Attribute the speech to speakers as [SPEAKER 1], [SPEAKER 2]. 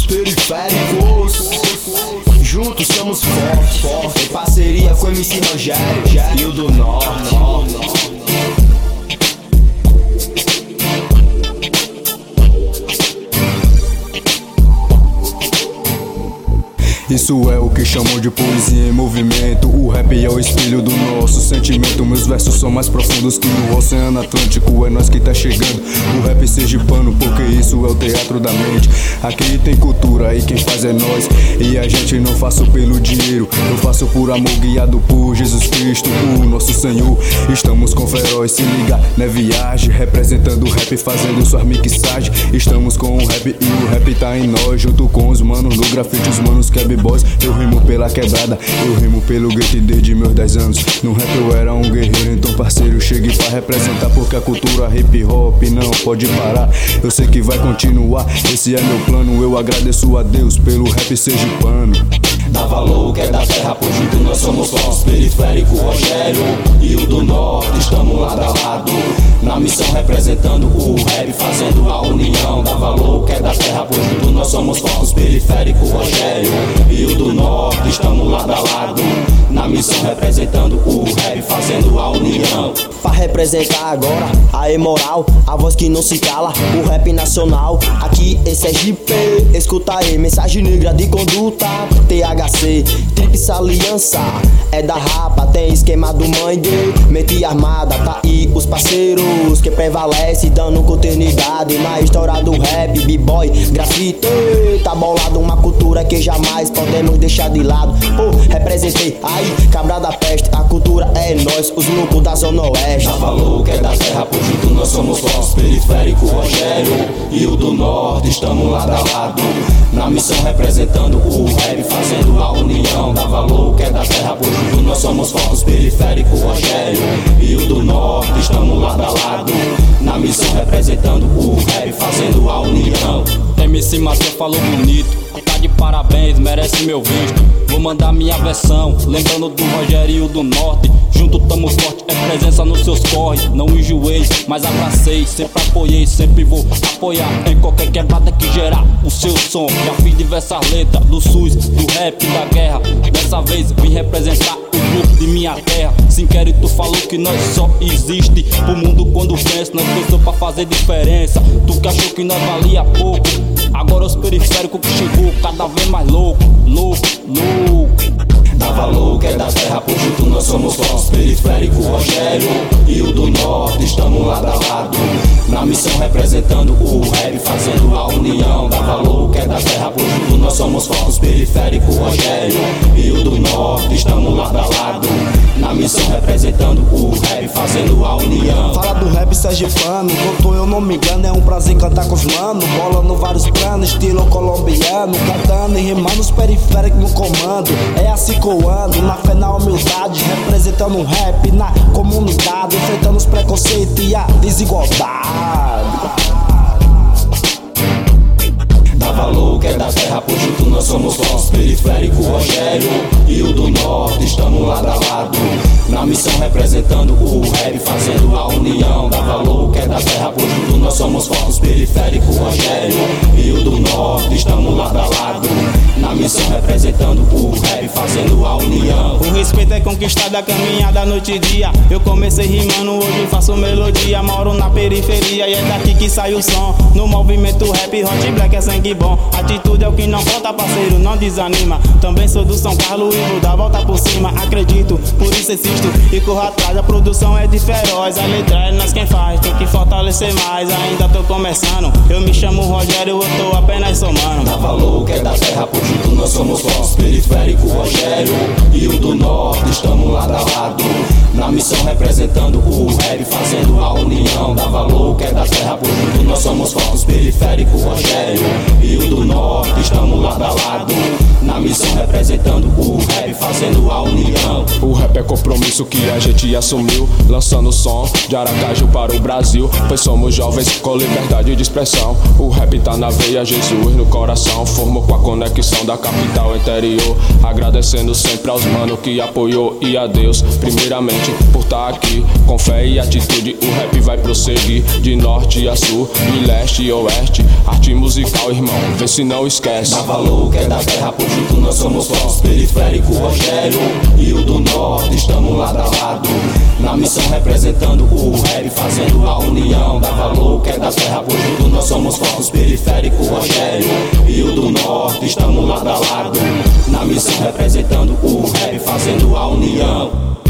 [SPEAKER 1] periféricos. Juntos somos fortes, em parceria com o MC Rogério e o do Norte.
[SPEAKER 2] Isso é o que chamam de poesia em movimento. O rap é o espelho do nosso sentimento. Meus versos são mais profundos que o Oceano Atlântico. É nós que tá chegando, o rap sergipano, porque isso é o teatro da mente. Aqui tem cultura e quem faz é nós. E a gente não faço pelo dinheiro, eu faço por amor, guiado por Jesus Cristo, o nosso Senhor. Estamos com feroz, se liga, né viagem, representando o rap, fazendo suas mixagens. Estamos com o rap e o rap tá em nós, junto com os manos no grafite, os manos que é boys. Eu rimo pela quebrada, eu rimo pelo gueto desde meus 10 anos. No rap eu era um guerreiro, então parceiro, chegue pra representar, porque a cultura hip hop não pode parar. Eu sei que vai continuar, esse é meu plano. Eu agradeço a Deus pelo rap sergipano.
[SPEAKER 1] Dá valor que é da terra, por junto nós somos fortes. Periférico, Rogério e o do Norte, estamos lado a lado, na missão representando o rap, fazendo a união. Dá valor que é da terra, por junto nós somos fortes. Periférico, Rogério e o do Norte, estamos lado a lado, na missão representando o rap, fazendo a união.
[SPEAKER 3] Pra representar agora a E-Moral, a voz que não se cala, o rap nacional. Aqui esse é JP, escuta aí, mensagem negra de conduta. THC, Tríplice Aliança, é da rapa, tem esquema do mangue, mente armada, tá aí os parceiros que prevalece, dando continuidade na história do rap, b-boy, grafite. Tá bolado uma cultura que jamais podemos deixar de lado. Pô, representei aí, cabra da peste, a cultura é nós, os loucos da Zona Oeste.
[SPEAKER 1] Dá valor que é da terra, por junto nós somos fortes. Periférico, Rogério e o do Norte, estamos lado a lado, na missão representando o rap, fazendo a união. Dá valor que é da terra, por junto nós somos fortes. Periférico, Rogério e o do Norte, estamos lado a lado, na missão representando o rap, fazendo a união.
[SPEAKER 4] MC Matheus falou bonito, tá de parabéns, merece meu visto. Vou mandar minha versão, lembrando do Rogério e o do Norte. Junto tamo forte, é presença nos seus corre. Não enjoei, mas abracei, sempre apoiei, sempre vou apoiar em qualquer quebrada que gerar o seu som. Já fiz diversas letras, do SUS, do rap, da guerra. Dessa vez vim representar o grupo de minha terra. Sem querer tu falou que nós só existe pro mundo quando pensa. Nós pensou pra fazer diferença, tu que achou que nós valia pouco. Agora os periféricos que chegou cada vez mais louco, louco, louco.
[SPEAKER 1] Dá valor que é da terra, por junto nós somos fortes. Periférico, Rogério e o do Norte, estamos lado a lado, na missão representando o rap, fazendo a união. Dá valor que é da terra, por junto nós somos fortes. Periférico, Rogério e o do Norte, estamos lado a lado, na missão representando o rap, fazendo a união.
[SPEAKER 5] Fala do rap sergipano, doutor, eu não me engano, é um prazer cantar com os manos. Bolando vários planos, estilo colombiano, cantando e rimando os periféricos no comando. É assim que eu ando, na fé, na humildade, representando um rap na comunidade, enfrentando os preconceitos e a desigualdade.
[SPEAKER 1] Dá valor que é da terra, por junto nós somos fortes. Periférico, Rogério e o do Norte, estamos lado a lado, na missão representando o rap, fazendo a união. Dá valor que é da terra, por junto nós somos fortes. Periférico, Rogério e o do Norte, estamos lado a lado, na missão representando o rap, fazendo a união.
[SPEAKER 6] O respeito é conquistado a caminhada noite e dia. Eu comecei rimando, hoje faço melodia. Moro na periferia e é daqui que sai o som. No movimento rap, hot black é sangue bom. Atitude é o que não falta, parceiro, não desanima. Também sou do São Carlos e vou dar volta por cima. Acredito, por isso existo e corro atrás. A produção é de feroz, a letra é nós quem faz. Tem que fortalecer mais, ainda tô começando. Eu me chamo Rogério, eu tô apenas somando.
[SPEAKER 1] Dá valor que é da terra, por junto nós somos fortes. Periférico, Rogério e o do Norte, estamos lado a lado, na missão representando o rap, fazendo a união. Dá valor que é da terra, por junto nós somos fortes. Periférico, Rogério e o do Norte, estamos lado a lado, na missão representando o rap, fazendo a união.
[SPEAKER 7] O rap é compromisso que a gente assumiu, lançando som de Aracaju para o Brasil, pois somos jovens com liberdade de expressão. O rap tá na veia, Jesus no coração, formou com a conexão da capital interior. Agradecendo sempre aos mano que apoiou Senhor e a Deus, primeiramente, por estar aqui. Com fé e atitude, o rap vai prosseguir. De norte a sul, de leste e oeste. Arte musical, irmão, vê se não esquece.
[SPEAKER 1] Dá valor que é da terra, por junto nós somos fortes. Periférico, Rogério e o do norte, estamos lado a lado. Na missão representando o rap, fazendo a união. Dá valor que é da terra, por junto nós somos fortes. Periférico, Rogério e o do norte, estamos lado a lado. Na missão representando o rap, fazendo a união.